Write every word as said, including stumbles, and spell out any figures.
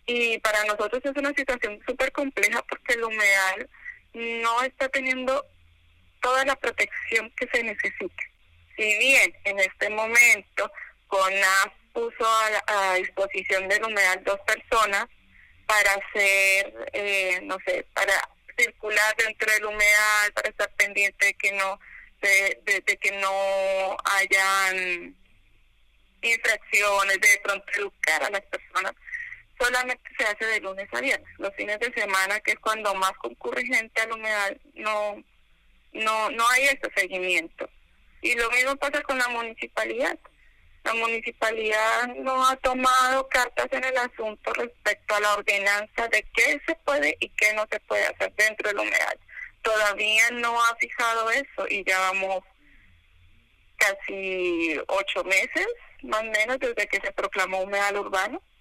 y para nosotros es una situación súper compleja porque el humedal no está teniendo toda la protección que se necesita. Si bien en este momento CONAF puso a, a disposición del humedal dos personas para hacer, eh, no sé, para circular dentro del humedal, para estar pendiente de que no, de, de, de que no hayan infracciones, de pronto educar a las personas, solamente se hace de lunes a viernes. Los fines de semana, que es cuando más concurre gente al humedal, no, no, no hay ese seguimiento. Y lo mismo pasa con la municipalidad. La municipalidad no ha tomado cartas en el asunto respecto a la ordenanza de qué se puede y qué no se puede hacer dentro del humedal. Todavía no ha fijado eso y ya vamos casi ocho meses, más o menos, desde que se proclamó humedal urbano.